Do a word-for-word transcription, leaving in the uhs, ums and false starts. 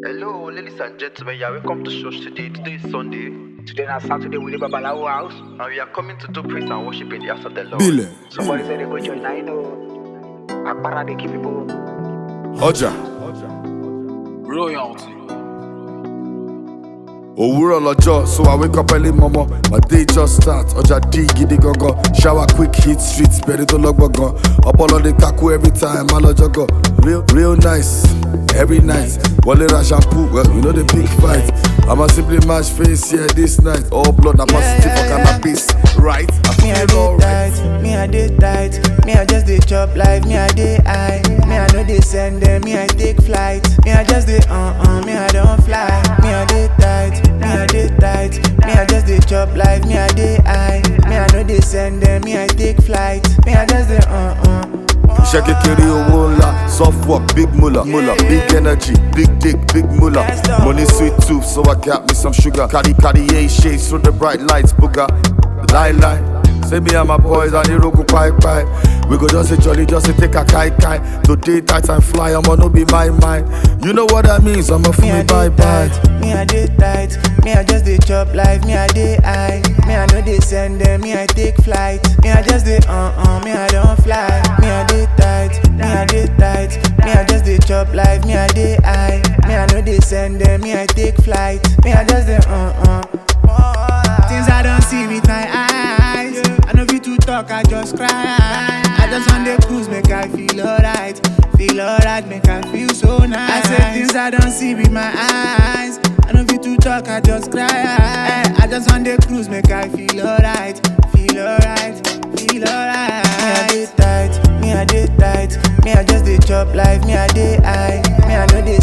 Hello, ladies and gentlemen, you are welcome to church today. Today is Sunday, Today na Saturday we live at Babalawo house. and we are coming to do praise and worship in the house of the Lord. Bile. Somebody said they go join. I know. Akpara they keep people. Ọjà. Royalty. Òwúrọ̀ lọ́jọ́, so I wake up early mọ́mọ́. My day just start, ọjà dí gidi gangan. Shower quick hit street, bẹ̀rẹ̀ tó lọ́gbọ̀ngàn. Ọpọlọ dey kaku every time, má lọ́jọ́ gan. Real, real nice, every night. Wọlé ra shampoo, well, we know the big fight. I'ma simply match face here this night. All blood na positive for cannabis, right? I Me I feel dey alright. tight, me I dey tight, me I just dey chop life, me I dey high, me I no dey send them, me I take flight, me I just dey uh uh, me I don't fly, me I dey tight, me I dey tight, me I just dey chop life, me I dey high, me I no dey send them, me I take flight, me I just dey uh uh. Iṣẹ́ kékeré owó ńlá, soft work, big mullah, mullah, big energy, big dick, big mullah. Money sweet tooth, so I got me some sugar. Cardi Cartier shades through the bright lights, booger. Lie lie, say me and my boys and the road go pipe pipe. We go just say jolly, just say take a kite kite. Today tight and fly, I'ma no be my mind. You know what that means, I'ma fool Me me I bye dey bye. tight, me I dey tight, me I just dey chop life, me I dey high, me I no dey send them, me I take flight, me I just dey uh uh, me I don't fly, me I dey tight, me I dey tight, me I just dey chop life, me I dey high, me I no dey send them, me I take flight, me I just dey uh uh. Things I don't see with my eyes, I know fit to talk, I just cry. I just want the cruise, make I feel alright. Feel alright, make I feel so nice. I say things I don't see with my eyes. I know fit to talk, I just cry. I just want the cruise, make I feel alright. Feel alright, feel alright. Me I dey tight, me I dey tight. Me I just dey chop life, me I dey high. Me I know dey